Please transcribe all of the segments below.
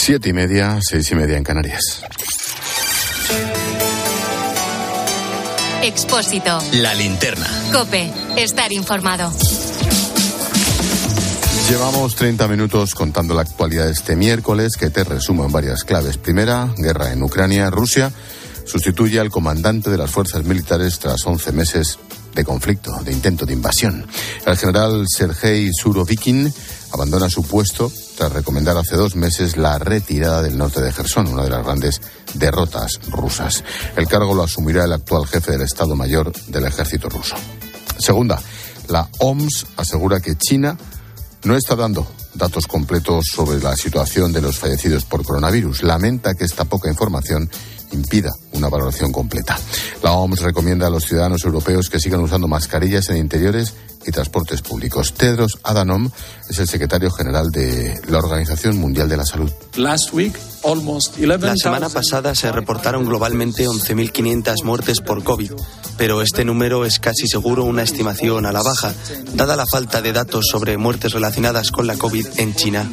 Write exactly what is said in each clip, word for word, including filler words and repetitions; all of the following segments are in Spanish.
Siete y media, seis y media en Canarias. Expósito. La linterna. COPE. Estar informado. Llevamos treinta minutos contando la actualidad de este miércoles, que te resumo en varias claves. Primera, guerra en Ucrania. Rusia sustituye al comandante de las fuerzas militares tras once meses de conflicto, de intento de invasión. El general Sergei Surovikin abandona su puesto tras recomendar hace dos meses la retirada del norte de Jersón, una de las grandes derrotas rusas. El cargo lo asumirá el actual jefe del Estado Mayor del Ejército ruso. Segunda, la O M S asegura que China no está dando datos completos sobre la situación de los fallecidos por coronavirus. Lamenta que esta poca información impida una valoración completa. La O M S recomienda a los ciudadanos europeos que sigan usando mascarillas en interiores y transportes públicos. Tedros Adhanom es el secretario general de la Organización Mundial de la Salud. La semana pasada se reportaron globalmente once mil quinientas muertes por COVID, pero este número es casi seguro una estimación a la baja, dada la falta de datos sobre muertes relacionadas con la COVID en China.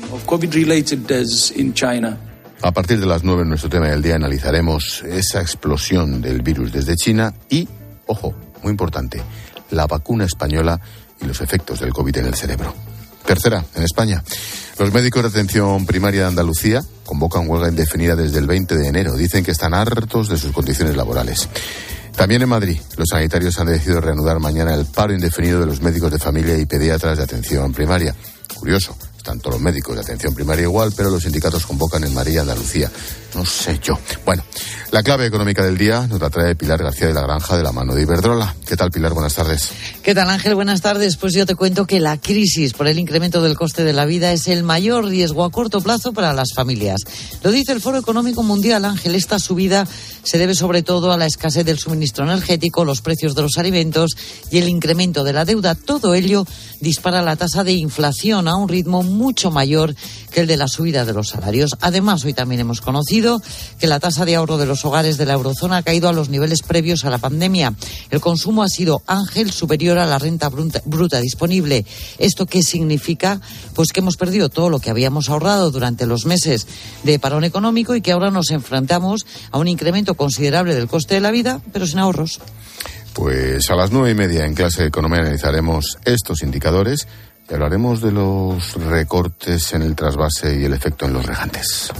A partir de las nueve en nuestro tema del día analizaremos esa explosión del virus desde China y, ojo, muy importante, la vacuna española y los efectos del COVID en el cerebro. Tercera, en España, los médicos de atención primaria de Andalucía convocan huelga indefinida desde el veinte de enero. Dicen que están hartos de sus condiciones laborales. También en Madrid, los sanitarios han decidido reanudar mañana el paro indefinido de los médicos de familia y pediatras de atención primaria. Curioso, están todos los médicos de atención primaria igual, pero los sindicatos convocan en Madrid y Andalucía. No sé yo. Bueno, la clave económica del día nos la trae Pilar García de la Granja, de la mano de Iberdrola. ¿Qué tal, Pilar? Buenas tardes. ¿Qué tal, Ángel? Buenas tardes. Pues yo te cuento que la crisis por el incremento del coste de la vida es el mayor riesgo a corto plazo para las familias. Lo dice el Foro Económico Mundial, Ángel. Esta subida se debe sobre todo a la escasez del suministro energético, los precios de los alimentos y el incremento de la deuda. Todo ello dispara la tasa de inflación a un ritmo mucho mayor que el de la subida de los salarios. Además, hoy también hemos conocido que la tasa de ahorro de los hogares de la eurozona ha caído a los niveles previos a la pandemia. El consumo ha sido, Ángel, superior a la renta bruta, bruta disponible. ¿Esto qué significa? Pues que hemos perdido todo lo que habíamos ahorrado durante los meses de parón económico y que ahora nos enfrentamos a un incremento considerable del coste de la vida, pero sin ahorros. Pues a las nueve y media en clase de economía analizaremos estos indicadores y hablaremos de los recortes en el trasvase y el efecto en los regantes.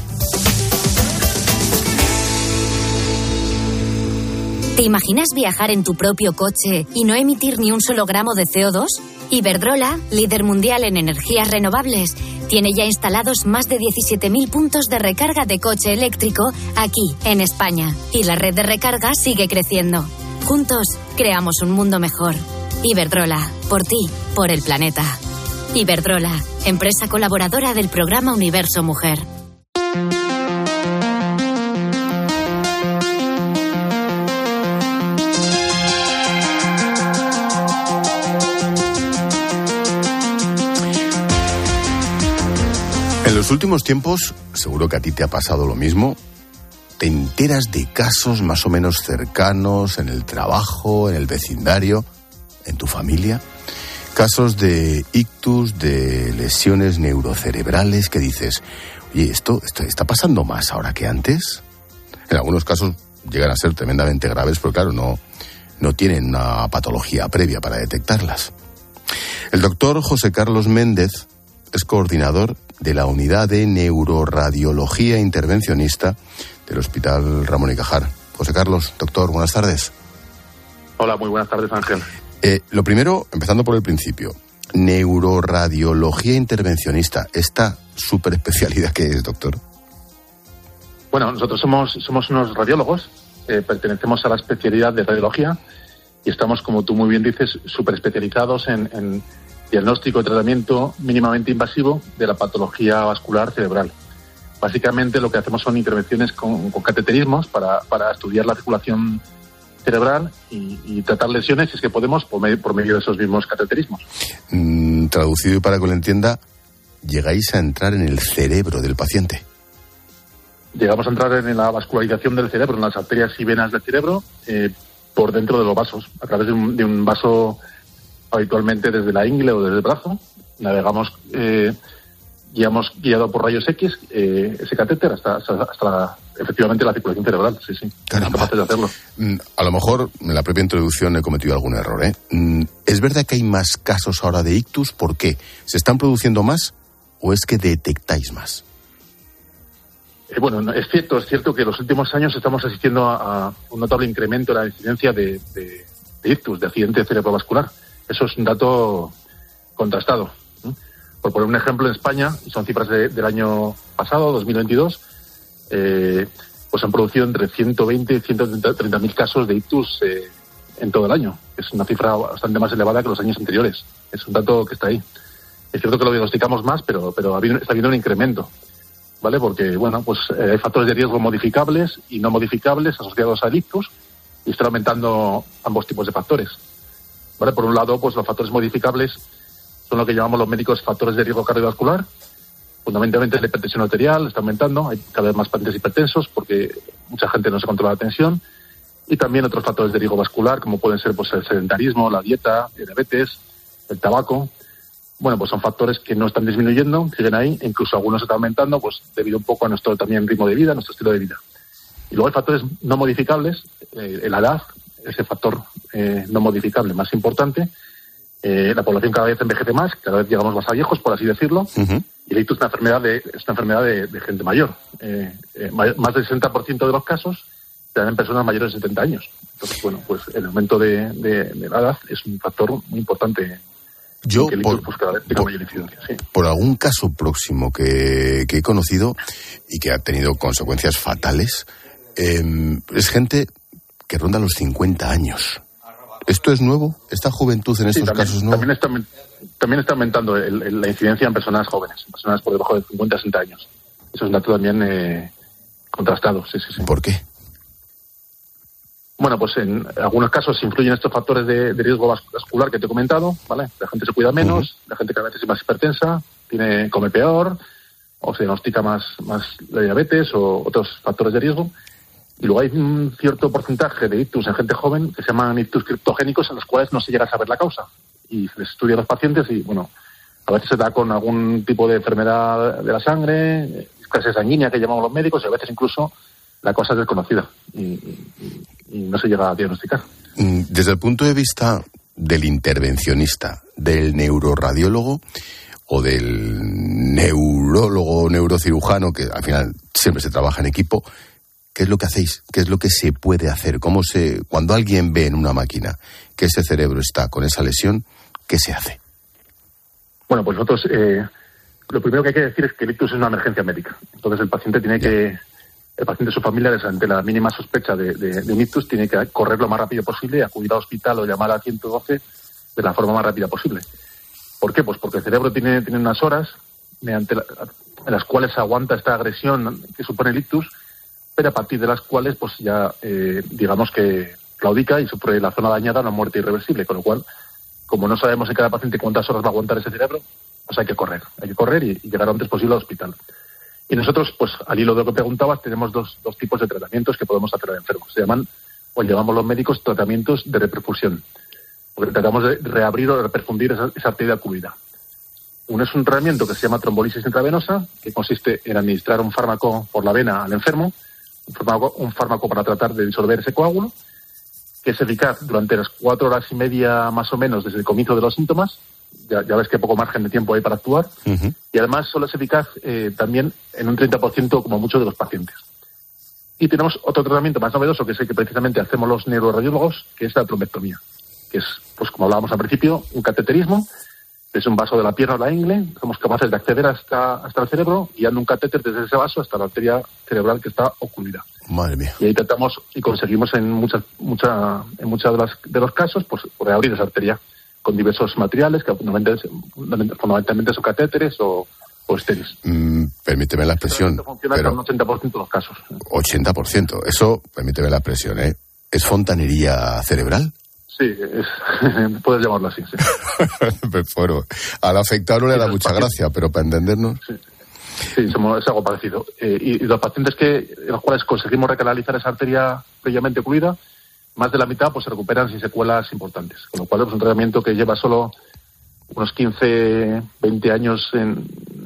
¿Te imaginas viajar en tu propio coche y no emitir ni un solo gramo de C O dos? Iberdrola, líder mundial en energías renovables, tiene ya instalados más de diecisiete mil puntos de recarga de coche eléctrico aquí, en España. Y la red de recarga sigue creciendo. Juntos, creamos un mundo mejor. Iberdrola, por ti, por el planeta. Iberdrola, empresa colaboradora del programa Universo Mujer. En los últimos tiempos, seguro que a ti te ha pasado lo mismo, te enteras de casos más o menos cercanos en el trabajo, en el vecindario, en tu familia, casos de ictus, de lesiones neurocerebrales que dices, oye, ¿esto, esto está pasando más ahora que antes? En algunos casos llegan a ser tremendamente graves, pero claro, no, no tienen una patología previa para detectarlas. El doctor José Carlos Méndez es coordinador de la Unidad de Neuroradiología Intervencionista del Hospital Ramón y Cajal. José Carlos, doctor, buenas tardes. Hola, muy buenas tardes, Ángel. Eh, lo primero, empezando por el principio, neuroradiología intervencionista, ¿esta superespecialidad qué es, doctor? Bueno, nosotros somos, somos unos radiólogos, eh, pertenecemos a la especialidad de radiología y estamos, como tú muy bien dices, superespecializados en, en diagnóstico y tratamiento mínimamente invasivo de la patología vascular cerebral. Básicamente lo que hacemos son intervenciones con, con cateterismos para, para estudiar la circulación cerebral y, y tratar lesiones, si es que podemos, por medio, por medio de esos mismos cateterismos. Mm, traducido y para que lo entienda, llegáis a entrar en el cerebro del paciente. Llegamos a entrar en la vascularización del cerebro, en las arterias y venas del cerebro, eh, por dentro de los vasos, a través de un, de un vaso habitualmente desde la ingle o desde el brazo. Navegamos eh, guiamos guiado por rayos X eh, ese catéter hasta, hasta, hasta la, efectivamente la circulación cerebral. Sí, sí. Somos capaces de hacerlo. A lo mejor en la propia introducción he cometido algún error, ¿eh? ¿Es verdad que hay más casos ahora de ictus? ¿Por qué? ¿Se están produciendo más o es que detectáis más? Eh, bueno, es cierto, es cierto que en los últimos años estamos asistiendo a, a un notable incremento en la incidencia de, de, de ictus, de accidente cerebrovascular. Eso es un dato contrastado. ¿eh? Por poner un ejemplo, en España, y son cifras de, del año pasado, dos mil veintidós, eh, pues han producido entre ciento veinte y ciento treinta mil casos de ictus eh, en todo el año. Es una cifra bastante más elevada que los años anteriores. Es un dato que está ahí. Es cierto que lo diagnosticamos más, pero, pero ha habido, está habiendo un incremento. ¿Vale? Porque, bueno, pues eh, hay factores de riesgo modificables y no modificables asociados al ictus y están aumentando ambos tipos de factores. ¿Vale? Por un lado, pues los factores modificables son lo que llamamos los médicos factores de riesgo cardiovascular. Fundamentalmente la hipertensión arterial está aumentando, hay cada vez más pacientes hipertensos porque mucha gente no se controla la tensión. Y también otros factores de riesgo vascular, como pueden ser pues el sedentarismo, la dieta, el diabetes, el tabaco. Bueno, pues son factores que no están disminuyendo, siguen ahí, e incluso algunos están aumentando, pues debido un poco a nuestro también ritmo de vida, nuestro estilo de vida. Y luego hay factores no modificables, eh, la edad, ese factor eh, no modificable más importante. Eh, la población cada vez envejece más, cada vez llegamos más a viejos, por así decirlo, uh-huh. y el ictus es una enfermedad de, es una enfermedad de, de gente mayor. Eh, eh, más del sesenta por ciento de los casos se dan en personas mayores de setenta años. Entonces, bueno, pues el aumento de, de, de la edad es un factor muy importante. Yo, por, pues cada vez por, mayor incidencia, sí. por algún caso próximo que, que he conocido y que ha tenido consecuencias fatales, eh, es gente que ronda los cincuenta años. ¿Esto es nuevo? ¿Esta juventud en estos sí, también, casos no? También está, también está aumentando el, el, la incidencia en personas jóvenes, personas por debajo de cincuenta a sesenta años. Eso es un dato también eh, contrastado, sí, sí, sí. ¿Por qué? Bueno, pues en algunos casos influyen estos factores de, de riesgo vascular que te he comentado, ¿vale? La gente se cuida menos, uh-huh. la gente cada vez es más hipertensa, tiene, come peor, o se diagnostica más, más la diabetes o otros factores de riesgo. Y luego hay un cierto porcentaje de ictus en gente joven que se llaman ictus criptogénicos, en los cuales no se llega a saber la causa. Y se les estudia a los pacientes y, bueno, a veces se da con algún tipo de enfermedad de la sangre, clase sanguínea que llamamos los médicos, y a veces incluso la cosa es desconocida y, y, y no se llega a diagnosticar. Desde el punto de vista del intervencionista, del neuroradiólogo o del neurólogo o neurocirujano, que al final siempre se trabaja en equipo, ¿qué es lo que hacéis? ¿Qué es lo que se puede hacer? ¿Cómo se, cuando alguien ve en una máquina que ese cerebro está con esa lesión, ¿qué se hace? Bueno, pues nosotros, eh, lo primero que hay que decir es que el ictus es una emergencia médica. Entonces el paciente tiene que... El paciente y su familia, ante la mínima sospecha de, de, de un ictus, tiene que correr lo más rápido posible y acudir al hospital o llamar a ciento doce de la forma más rápida posible. ¿Por qué? Pues porque el cerebro tiene, tiene unas horas mediante la, en las cuales aguanta esta agresión que supone el ictus, pero a partir de las cuales pues ya eh, digamos que claudica y sufre la zona dañada una muerte irreversible. Con lo cual, como no sabemos en cada paciente cuántas horas va a aguantar ese cerebro, pues hay que correr. Hay que correr y, y llegar lo antes posible al hospital. Y nosotros, pues al hilo de lo que preguntabas, tenemos dos, dos tipos de tratamientos que podemos hacer al enfermo. Se llaman, o llamamos los médicos, tratamientos de reperfusión. Porque tratamos de reabrir o reperfundir esa, esa arteria ocluida. Uno es un tratamiento que se llama trombolisis intravenosa, que consiste en administrar un fármaco por la vena al enfermo, un fármaco, un fármaco para tratar de disolver ese coágulo, que es eficaz durante las cuatro horas y media más o menos desde el comienzo de los síntomas. Ya, ya ves que poco margen de tiempo hay para actuar. Uh-huh. Y además solo es eficaz eh, también en un treinta por ciento como mucho de los pacientes. Y tenemos otro tratamiento más novedoso, que es el que precisamente hacemos los neuroradiólogos, que es la trombectomía, que es, pues como hablábamos al principio, un cateterismo, es un vaso de la pierna o la ingle, somos capaces de acceder hasta, hasta el cerebro, guiando un catéter desde ese vaso hasta la arteria cerebral que está ocluida. Madre mía. Y ahí tratamos y conseguimos en muchas mucha, en muchas de, las, de los casos pues reabrir esa arteria con diversos materiales que fundamentalmente, fundamentalmente son catéteres o, o estéreis. Mm, permíteme la expresión. Esto funciona pero con un ochenta por ciento de los casos. ochenta por ciento, eso, permíteme la expresión, ¿eh? ¿Es fontanería cerebral? Sí, es, puedes llamarlo así, sí. Bueno, al afectado no le da mucha pacientes, gracia, pero para entendernos... Sí, sí somos, es algo parecido. Eh, y, y los pacientes que en los cuales conseguimos recanalizar esa arteria previamente ocluida, más de la mitad pues se recuperan sin secuelas importantes. Con lo cual es un tratamiento que lleva solo unos quince, veinte años en,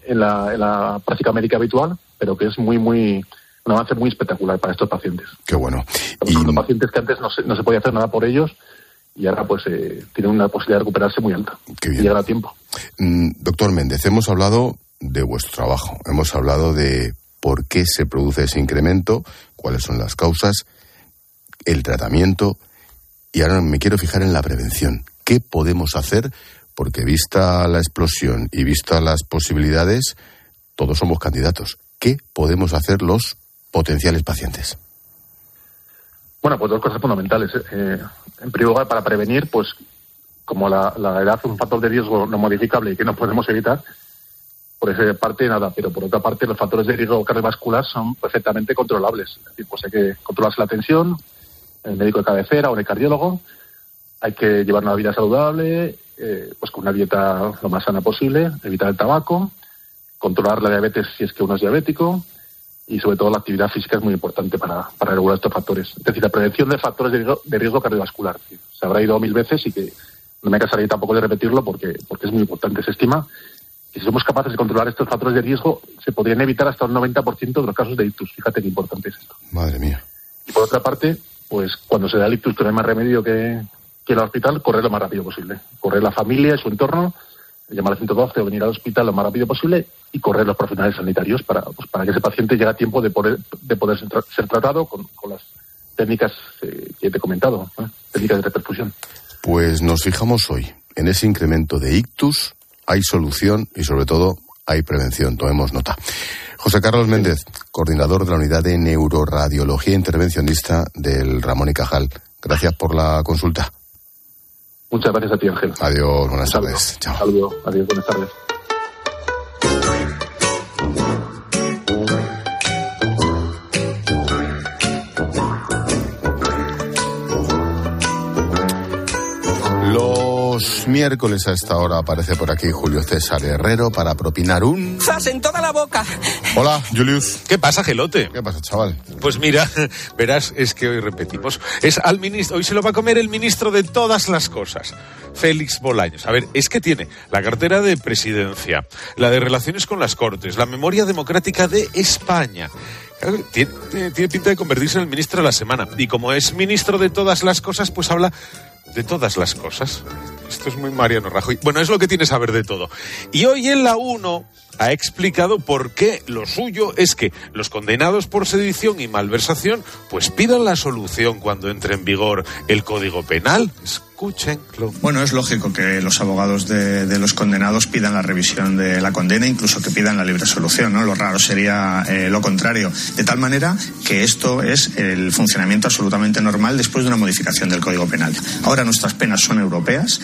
en la, en la práctica médica habitual, pero que es muy, muy un avance muy espectacular para estos pacientes. Qué bueno. Y... Son pacientes que antes no se, no se podía hacer nada por ellos y ahora pues eh, tienen una posibilidad de recuperarse muy alta. Qué bien. Y llegar a tiempo. Mm, doctor Méndez, hemos hablado de vuestro trabajo, hemos hablado de por qué se produce ese incremento, cuáles son las causas, el tratamiento, y ahora me quiero fijar en la prevención. ¿Qué podemos hacer? Porque vista la explosión y vista las posibilidades, todos somos candidatos. ¿Qué podemos hacer los potenciales pacientes? Bueno, pues dos cosas fundamentales. Eh, en primer lugar, para prevenir, pues como la, la edad es un factor de riesgo no modificable y que no podemos evitar, por esa parte nada, pero por otra parte los factores de riesgo cardiovascular son perfectamente controlables. Es decir, pues hay que controlarse la tensión, el médico de cabecera o el cardiólogo, hay que llevar una vida saludable, eh, pues con una dieta lo más sana posible, evitar el tabaco, controlar la diabetes si es que uno es diabético, y sobre todo la actividad física es muy importante para, para regular estos factores. Es decir, la prevención de factores de riesgo, de riesgo cardiovascular. Se habrá ido mil veces y que no me cansaré tampoco de repetirlo porque, porque es muy importante. Se estima que si somos capaces de controlar estos factores de riesgo, se podrían evitar hasta un noventa por ciento de los casos de ictus. Fíjate qué importante es esto. Madre mía. Y por otra parte, pues cuando se da el ictus, que no hay más remedio que, que ir al hospital, correr lo más rápido posible. Correr la familia y su entorno, llamar al ciento doce o venir al hospital lo más rápido posible y correr los profesionales sanitarios para, pues, para que ese paciente llegue a tiempo de poder, de poder ser, tra- ser tratado con, con las técnicas eh, que te he comentado, ¿eh? Técnicas de reperfusión. Pues nos fijamos hoy en ese incremento de ictus, hay solución y sobre todo hay prevención, tomemos nota. José Carlos Méndez, coordinador de la unidad de neuroradiología intervencionista del Ramón y Cajal. Gracias por la consulta. Muchas gracias a ti, Ángel. Adiós, buenas Saludo. tardes. Chao. Saludos, adiós, buenas tardes. Los miércoles a esta hora aparece por aquí Julio César Herrero para propinar un... ¡Zas en toda la boca! Hola, Julius. ¿Qué pasa, Gelote? ¿Qué pasa, chaval? Pues mira, verás, es que hoy repetimos. Es al ministro, hoy se lo va a comer el ministro de todas las cosas, Félix Bolaños. A ver, es que tiene la cartera de presidencia, la de relaciones con las Cortes, la memoria democrática de España. Tiene, tiene pinta de convertirse en el ministro de la semana. Y como es ministro de todas las cosas, pues habla de todas las cosas. Esto es muy Mariano Rajoy. Bueno, es lo que tiene saber de todo. Y hoy en la uno ha explicado por qué lo suyo es que los condenados por sedición y malversación pues pidan la solución cuando entre en vigor el Código Penal. Escúchenlo. Bueno, es lógico que los abogados de, de los condenados pidan la revisión de la condena, incluso que pidan la libre solución, ¿no? Lo raro sería eh, lo contrario. De tal manera que esto es el funcionamiento absolutamente normal después de una modificación del Código Penal. Ahora nuestras penas son europeas.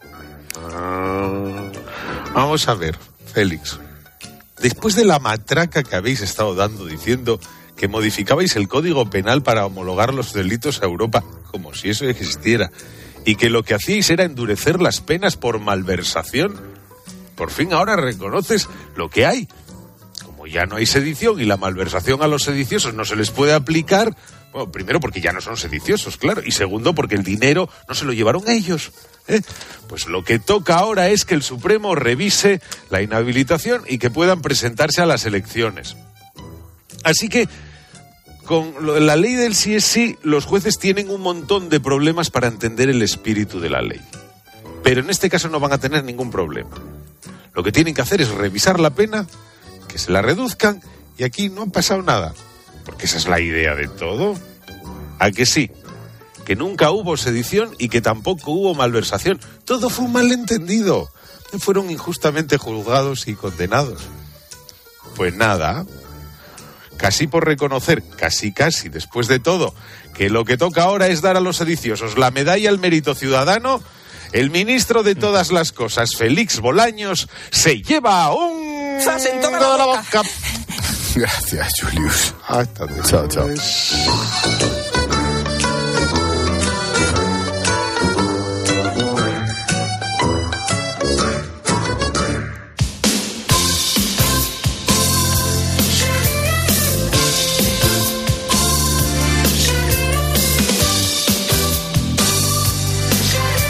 Ah, vamos a ver, Félix. Después de la matraca que habéis estado dando diciendo que modificabais el Código Penal para homologar los delitos a Europa, como si eso existiera, y que lo que hacíais era endurecer las penas por malversación, por fin ahora reconoces lo que hay. Como ya no hay sedición y la malversación a los sediciosos no se les puede aplicar, bueno, primero porque ya no son sediciosos, claro, y segundo porque el dinero no se lo llevaron ellos. ¿Eh? Pues lo que toca ahora es que el Supremo revise la inhabilitación y que puedan presentarse a las elecciones. Así que, con la ley del sí es sí, los jueces tienen un montón de problemas para entender el espíritu de la ley. Pero en este caso no van a tener ningún problema. Lo que tienen que hacer es revisar la pena, que se la reduzcan, y aquí no ha pasado nada. Porque esa es la idea de todo. ¿A que sí? Que nunca hubo sedición y que tampoco hubo malversación. Todo fue un malentendido. Fueron injustamente juzgados y condenados. Pues nada, casi por reconocer, casi casi después de todo, que lo que toca ahora es dar a los sediciosos la medalla al mérito ciudadano, el ministro de todas las cosas, Félix Bolaños, se lleva un... ¡Zas en toda la boca! Gracias, Julius. Hasta después. Chao, chao.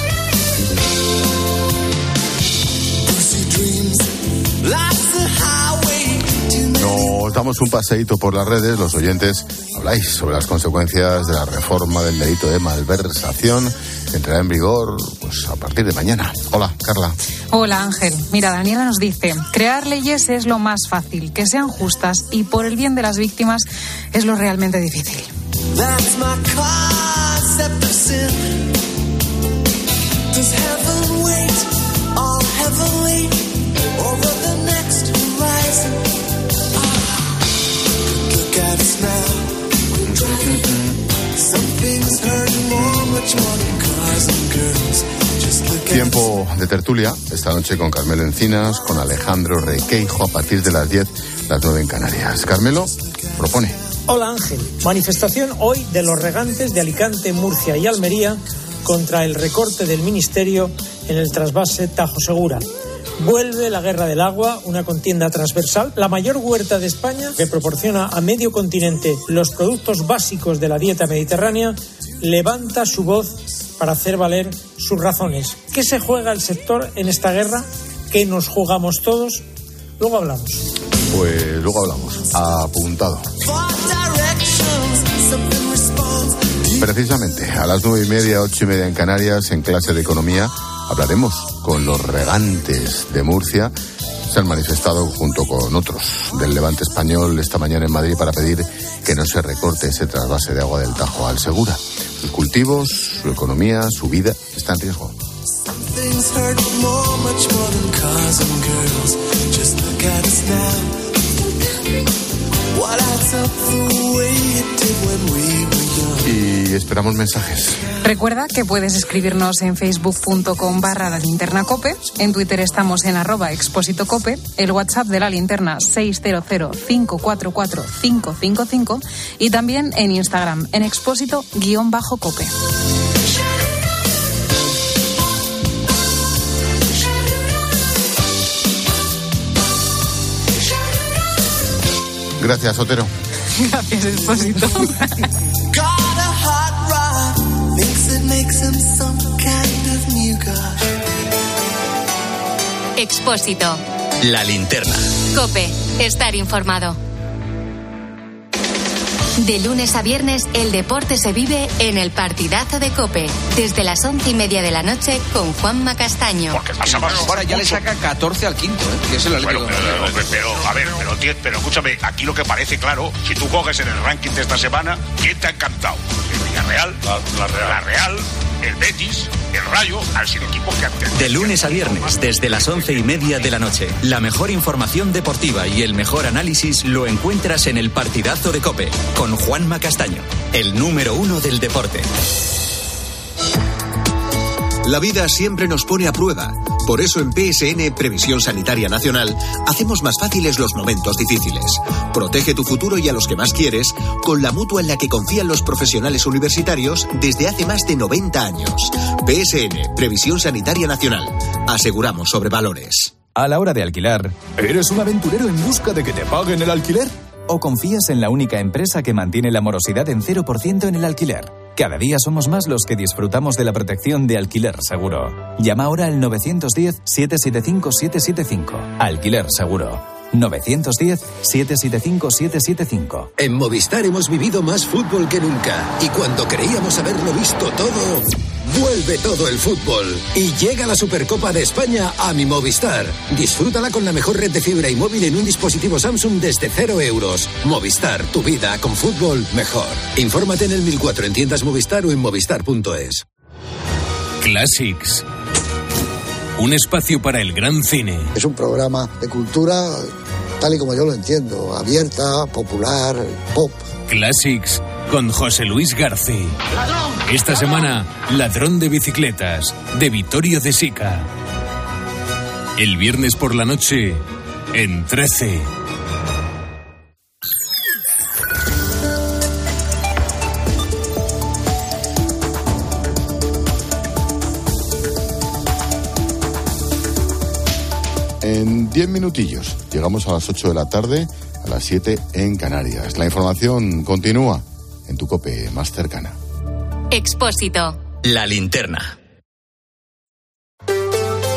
Life's a highway. damos un paseíto por las redes, los oyentes habláis sobre las consecuencias de la reforma del delito de malversación que entrará en vigor pues a partir de mañana. Hola, Carla. Hola, Ángel. Mira, Daniela nos dice, crear leyes es lo más fácil, que sean justas y por el bien de las víctimas es lo realmente difícil. That's my concept of sin. Does heaven wait all heavenly over the next horizon? Ah, look at us now. We're driving. Something's hurting more, much more than cars and girls. Just look at Tiempo de tertulia esta noche con Carmelo Encinas, con Alejandro Requeijo a partir de las diez, las nueve en Canarias. Carmelo propone. Hola Ángel, manifestación hoy de los regantes de Alicante, Murcia y Almería contra el recorte del Ministerio en el trasvase Tajo Segura. Vuelve la guerra del agua, una contienda transversal. La mayor huerta de España, que proporciona a medio continente los productos básicos de la dieta mediterránea, levanta su voz para hacer valer sus razones. ¿Qué se juega el sector en esta guerra? ¿Qué nos jugamos todos? Luego hablamos. Pues luego hablamos. Apuntado. Precisamente a las nueve y media, ocho y media en Canarias, en clase de economía, hablaremos con los regantes de Murcia. Se han manifestado junto con otros del Levante español esta mañana en Madrid para pedir que no se recorte ese trasvase de agua del Tajo al Segura. Sus cultivos, su economía, su vida está en riesgo. Y esperamos mensajes. Recuerda que puedes escribirnos en facebook.com barra la linterna cope, en Twitter estamos en arroba expósito cope, el WhatsApp de la linterna seis cero cero, cinco cuatro cuatro, cinco cinco cinco y también en Instagram en expósito guión bajo cope. Gracias, Otero. Gracias, Expósito. Expósito. La linterna. COPE. Estar informado. De lunes a viernes, el deporte se vive en el partidazo de COPE. Desde las once y media de la noche con Juanma Castaño. Porque pasamos ahora ya le saca catorce al quinto, ¿eh? Que es el bueno, pero, pero, pero, a ver, pero, tío, pero escúchame, aquí lo que parece claro, si tú coges en el ranking de esta semana, ¿quién te ha encantado? El Villarreal, la, la Real, la Real, el Betis, el Rayo, han sido equipos que han tenido. De lunes a viernes, desde las once y media de la noche, la mejor información deportiva y el mejor análisis lo encuentras en el partidazo de COPE, con Juanma Castaño, el número uno del deporte. La vida siempre nos pone a prueba. Por eso en P S N Previsión Sanitaria Nacional hacemos más fáciles los momentos difíciles. Protege tu futuro y a los que más quieres con la mutua en la que confían los profesionales universitarios desde hace más de noventa años. P S N Previsión Sanitaria Nacional. Aseguramos sobre valores. A la hora de alquilar, ¿eres un aventurero en busca de que te paguen el alquiler? ¿O confías en la única empresa que mantiene la morosidad en cero por ciento en el alquiler? Cada día somos más los que disfrutamos de la protección de Alquiler Seguro. Llama ahora al nueve uno cero, siete siete cinco, siete siete cinco. Alquiler Seguro. nueve uno cero, siete siete cinco, siete siete cinco. En Movistar hemos vivido más fútbol que nunca. Y cuando creíamos haberlo visto todo, vuelve todo el fútbol. Y llega la Supercopa de España a mi Movistar. Disfrútala con la mejor red de fibra y móvil en un dispositivo Samsung desde cero euros. Movistar, tu vida con fútbol mejor. Infórmate en el mil cuatro en tiendas Movistar o en movistar punto es. Classics. Un espacio para el gran cine. Es un programa de cultura tal y como yo lo entiendo, abierta, popular, pop. Classics con José Luis García. ¡Ladrón! Esta semana, Ladrón de bicicletas, de Vittorio De Sica. El viernes por la noche, en trece. En diez minutillos llegamos a las ocho de la tarde, a las siete en Canarias. La información continúa en tu COPE más cercana. Expósito. La linterna.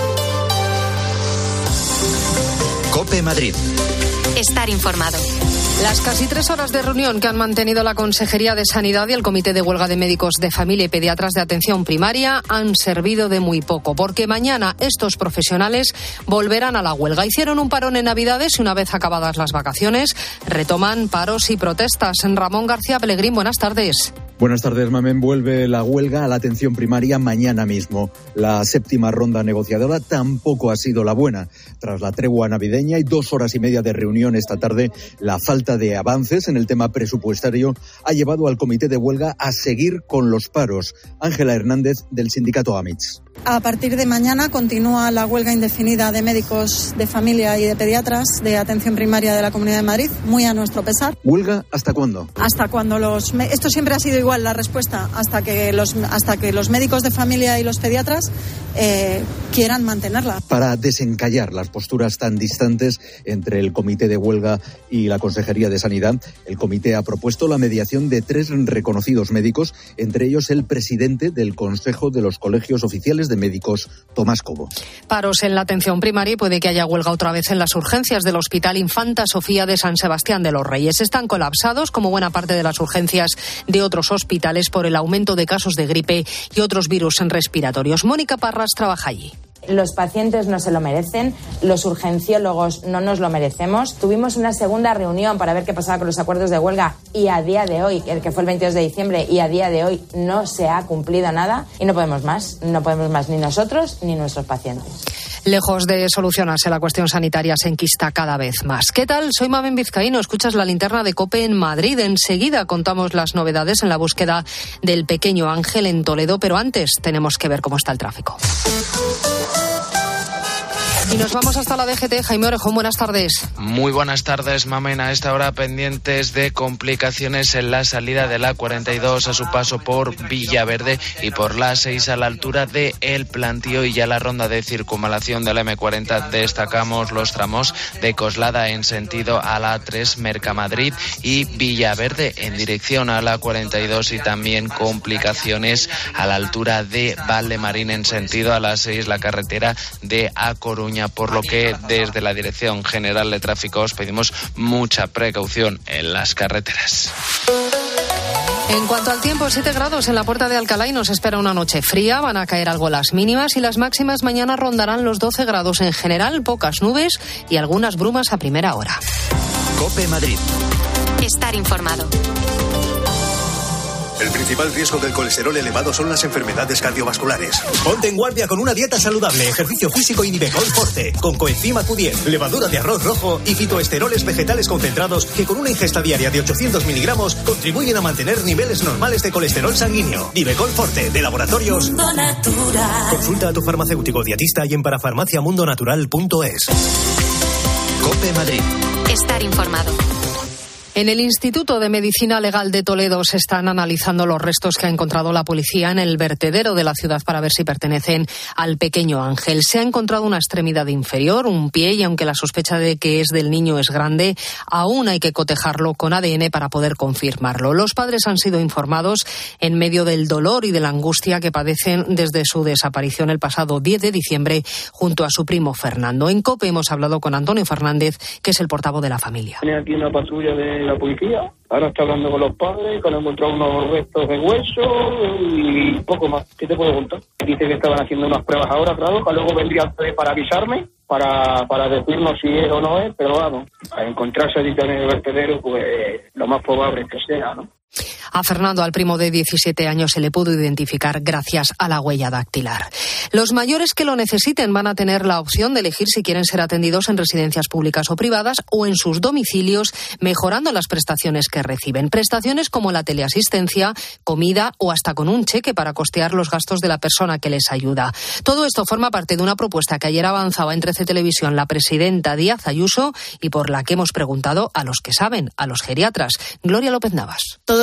COPE Madrid. Estar informado. Las casi tres horas de reunión que han mantenido la Consejería de Sanidad y el Comité de Huelga de Médicos de Familia y Pediatras de Atención Primaria han servido de muy poco, porque mañana estos profesionales volverán a la huelga. Hicieron un parón en Navidades y una vez acabadas las vacaciones retoman paros y protestas. Ramón García Pellegrín, buenas tardes. Buenas tardes, Mamen. Vuelve la huelga a la atención primaria mañana mismo. La séptima ronda negociadora tampoco ha sido la buena. Tras la tregua navideña y dos horas y media de reunión esta tarde, la falta de avances en el tema presupuestario ha llevado al comité de huelga a seguir con los paros. Ángela Hernández, del sindicato AMITS. A partir de mañana continúa la huelga indefinida de médicos de familia y de pediatras de atención primaria de la Comunidad de Madrid, muy a nuestro pesar. ¿Huelga hasta cuándo? Hasta cuando los... Esto siempre ha sido igual la respuesta, hasta que los, hasta que los médicos de familia y los pediatras eh, quieran mantenerla. Para desencallar las posturas tan distantes entre el comité de huelga y la Consejería de Sanidad, el comité ha propuesto la mediación de tres reconocidos médicos, entre ellos el presidente del Consejo de los Colegios Oficiales de Médicos, Tomás Cobo. Paros en la atención primaria y puede que haya huelga otra vez en las urgencias del Hospital Infanta Sofía de San Sebastián de los Reyes. Están colapsados, como buena parte de las urgencias de otros hospitales, por el aumento de casos de gripe y otros virus respiratorios. Mónica Parras trabaja allí. Los pacientes no se lo merecen, los urgenciólogos no nos lo merecemos. Tuvimos una segunda reunión para ver qué pasaba con los acuerdos de huelga y a día de hoy, el que fue el veintidós de diciembre, y a día de hoy no se ha cumplido nada y no podemos más, no podemos más ni nosotros ni nuestros pacientes. Lejos de solucionarse, la cuestión sanitaria se enquista cada vez más. ¿Qué tal? Soy Mamen Vizcaíno, escuchas la linterna de COPE en Madrid. Enseguida contamos las novedades en la búsqueda del pequeño Ángel en Toledo, pero antes tenemos que ver cómo está el tráfico. Y nos vamos hasta la D G T. Jaime Orejón, buenas tardes. Muy buenas tardes, Mamen. A esta hora pendientes de complicaciones en la salida de la cuarenta y dos a su paso por Villaverde y por la seis a la altura de El Plantío, y ya la ronda de circunvalación de la eme cuarenta destacamos los tramos de Coslada en sentido a la A tres, Mercamadrid y Villaverde en dirección a la cuarenta y dos, y también complicaciones a la altura de Valdemarín en sentido a la seis, la carretera de A Coruña, por lo que desde la Dirección General de Tráfico os pedimos mucha precaución en las carreteras. En cuanto al tiempo, siete grados en la Puerta de Alcalá y nos espera una noche fría. Van a caer algo las mínimas y las máximas mañana rondarán los doce grados en general, pocas nubes y algunas brumas a primera hora. COPE Madrid. Estar informado. El principal riesgo del colesterol elevado son las enfermedades cardiovasculares. Ponte en guardia con una dieta saludable, ejercicio físico y Nivecol Forte, con coenzima Q diez, levadura de arroz rojo y fitoesteroles vegetales concentrados que con una ingesta diaria de ochocientos miligramos contribuyen a mantener niveles normales de colesterol sanguíneo. Nivecol Forte, de Laboratorios Mundo Natural. Consulta a tu farmacéutico dietista y en parafarmaciamundonatural punto es. COPE Madrid. Estar informado. En el Instituto de Medicina Legal de Toledo se están analizando los restos que ha encontrado la policía en el vertedero de la ciudad para ver si pertenecen al pequeño Ángel. Se ha encontrado una extremidad inferior, un pie, y aunque la sospecha de que es del niño es grande, aún hay que cotejarlo con A D N para poder confirmarlo. Los padres han sido informados en medio del dolor y de la angustia que padecen desde su desaparición el pasado diez de diciembre junto a su primo Fernando. En COPE hemos hablado con Antonio Fernández, que es el portavoz de la familia. Tiene aquí una patrulla de la policía, ahora está hablando con los padres, que han encontrado unos restos de hueso y poco más. ¿Qué te puedo contar? Dice que estaban haciendo unas pruebas ahora, claro, que luego vendría para avisarme, para, para decirnos si es o no es, pero vamos, a encontrarse ahorita en el vertedero, pues lo más probable es que sea, ¿no? A Fernando, al primo de diecisiete años, se le pudo identificar gracias a la huella dactilar. Los mayores que lo necesiten van a tener la opción de elegir si quieren ser atendidos en residencias públicas o privadas o en sus domicilios, mejorando las prestaciones que reciben. Prestaciones como la teleasistencia, comida o hasta con un cheque para costear los gastos de la persona que les ayuda. Todo esto forma parte de una propuesta que ayer avanzaba en trece Televisión la presidenta Díaz Ayuso y por la que hemos preguntado a los que saben, a los geriatras. Gloria López Navas. Todo depende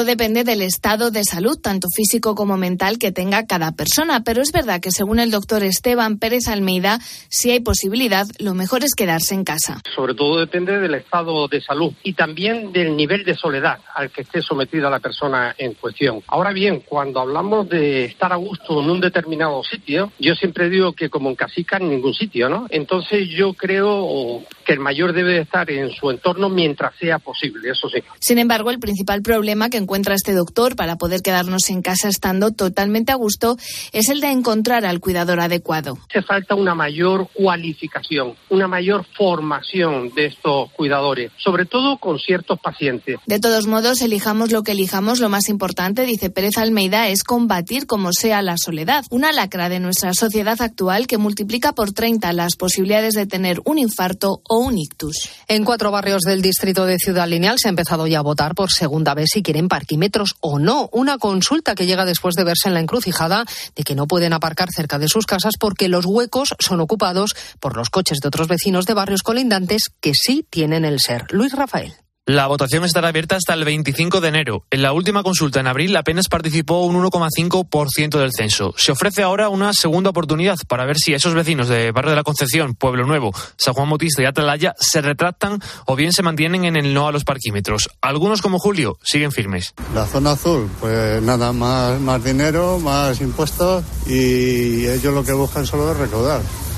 depende del estado de salud, tanto físico como mental, que tenga cada persona. Pero es verdad que, según el doctor Esteban Pérez Almeida, si hay posibilidad, lo mejor es quedarse en casa. Sobre todo depende del estado de salud y también del nivel de soledad al que esté sometida la persona en cuestión. Ahora bien, cuando hablamos de estar a gusto en un determinado sitio, yo siempre digo que como en casica en ningún sitio, ¿no? Entonces yo creo que el mayor debe estar en su entorno mientras sea posible, eso sí. Sin embargo, el principal problema que encuentra este doctor para poder quedarnos en casa estando totalmente a gusto es el de encontrar al cuidador adecuado. Hace falta una mayor cualificación, una mayor formación de estos cuidadores, sobre todo con ciertos pacientes. De todos modos, elijamos lo que elijamos, lo más importante, dice Pérez Almeida, es combatir como sea la soledad, una lacra de nuestra sociedad actual que multiplica por treinta las posibilidades de tener un infarto o un ictus. En cuatro barrios del distrito de Ciudad Lineal se ha empezado ya a votar por segunda vez si quieren parquímetros o no. Una consulta que llega después de verse en la encrucijada de que no pueden aparcar cerca de sus casas porque los huecos son ocupados por los coches de otros vecinos de barrios colindantes que sí tienen el ser. Luis Rafael. La votación estará abierta hasta el veinticinco de enero. En la última consulta en abril apenas participó un uno coma cinco por ciento del censo. Se ofrece ahora una segunda oportunidad para ver si esos vecinos de Barrio de la Concepción, Pueblo Nuevo, San Juan Bautista y Atalaya se retractan o bien se mantienen en el no a los parquímetros. Algunos, como Julio, siguen firmes. La zona azul, pues nada, más, más dinero, más impuestos y ellos lo que buscan solo es recaudar.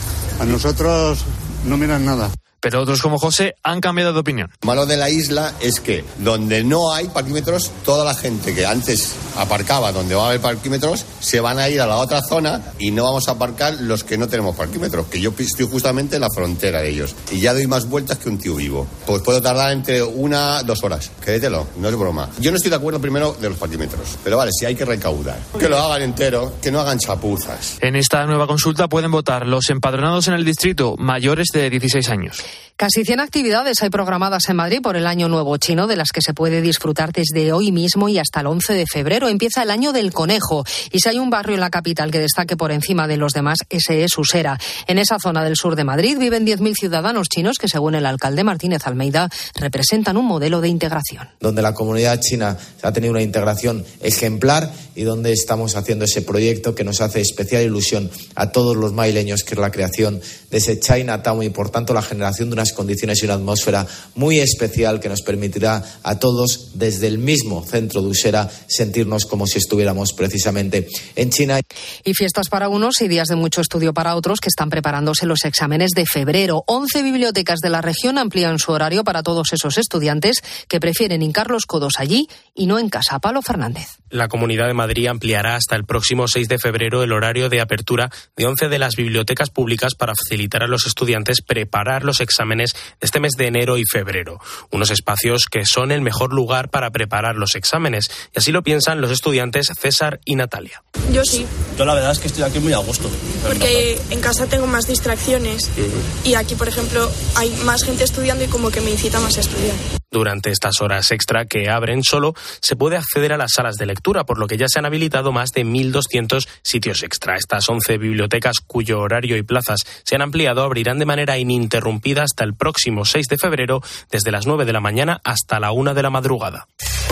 A nosotros no miran nada. Pero otros como José han cambiado de opinión. Lo malo de la isla es que donde no hay parquímetros, toda la gente que antes aparcaba donde va a haber parquímetros se van a ir a la otra zona y no vamos a aparcar los que no tenemos parquímetros, que yo estoy justamente en la frontera de ellos. Y ya doy más vueltas que un tío vivo. Pues puedo tardar entre una, dos horas. Créetelo, no es broma. Yo no estoy de acuerdo primero de los parquímetros, pero vale, si hay que recaudar. Que lo hagan entero, que no hagan chapuzas. En esta nueva consulta pueden votar los empadronados en el distrito mayores de dieciséis años. Casi cien actividades hay programadas en Madrid por el Año Nuevo Chino, de las que se puede disfrutar desde hoy mismo y hasta el once de febrero. Empieza el Año del Conejo y si hay un barrio en la capital que destaque por encima de los demás, ese es Usera. En esa zona del sur de Madrid viven diez mil ciudadanos chinos que, según el alcalde Martínez Almeida, representan un modelo de integración. Donde la comunidad china ha tenido una integración ejemplar y donde estamos haciendo ese proyecto que nos hace especial ilusión a todos los madrileños, que es la creación de ese Chinatown y, por tanto, la generación de unas condiciones y una atmósfera muy especial que nos permitirá a todos, desde el mismo centro de Usera, sentirnos como si estuviéramos precisamente en China. Y fiestas para unos y días de mucho estudio para otros que están preparándose los exámenes de febrero. Once bibliotecas de la región amplían su horario para todos esos estudiantes que prefieren hincar los codos allí y no en casa. Pablo Fernández. La Comunidad de Madrid ampliará hasta el próximo seis de febrero el horario de apertura de once de las bibliotecas públicas para facilitar a los estudiantes preparar los exámenes de este mes de enero y febrero. Unos espacios que son el mejor lugar para preparar los exámenes. Y así lo piensan los estudiantes César y Natalia. Yo sí. Yo la verdad es que estoy aquí muy a gusto. Porque en casa tengo más distracciones y aquí, por ejemplo, hay más gente estudiando y como que me incita más a estudiar. Durante estas horas extra que abren solo se puede acceder a las salas de lectura, por lo que ya se han habilitado más de mil doscientos sitios extra. Estas once bibliotecas, cuyo horario y plazas se han ampliado, abrirán de manera ininterrumpida hasta el próximo seis de febrero, desde las nueve de la mañana hasta la una de la madrugada.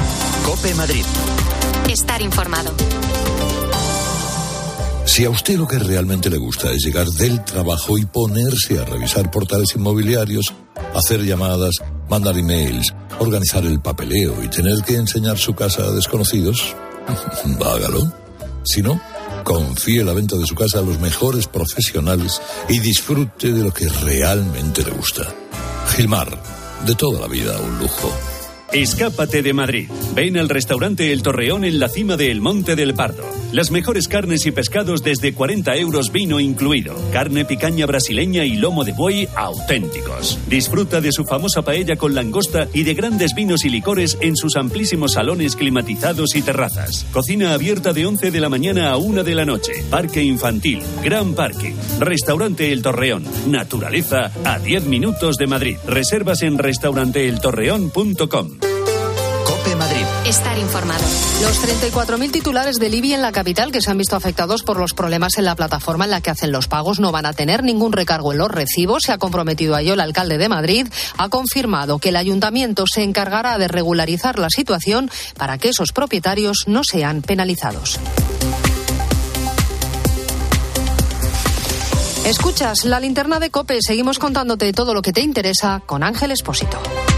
COPE Madrid. Estar informado. Si a usted lo que realmente le gusta es llegar del trabajo y ponerse a revisar portales inmobiliarios, hacer llamadas, mandar emails, organizar el papeleo y tener que enseñar su casa a desconocidos, hágalo. Si no, confíe la venta de su casa a los mejores profesionales y disfrute de lo que realmente le gusta. Gilmar, de toda la vida un lujo. Escápate de Madrid. Ven al restaurante El Torreón en la cima del Monte del Pardo. Las mejores carnes y pescados desde cuarenta euros, vino incluido. Carne picaña brasileña y lomo de buey auténticos. Disfruta de su famosa paella con langosta y de grandes vinos y licores en sus amplísimos salones climatizados y terrazas. Cocina abierta de once de la mañana a una de la noche. Parque infantil, gran parking. Restaurante El Torreón. Naturaleza a diez minutos de Madrid. Reservas en restaurante el torreón punto com. COPE Madrid. estar informado. Los treinta y cuatro mil titulares del I B I en la capital que se han visto afectados por los problemas en la plataforma en la que hacen los pagos no van a tener ningún recargo en los recibos. Se ha comprometido a ello el alcalde de Madrid. Ha confirmado que el ayuntamiento se encargará de regularizar la situación para que esos propietarios no sean penalizados. Escuchas la linterna de COPE. Seguimos contándote todo lo que te interesa con Ángel Expósito.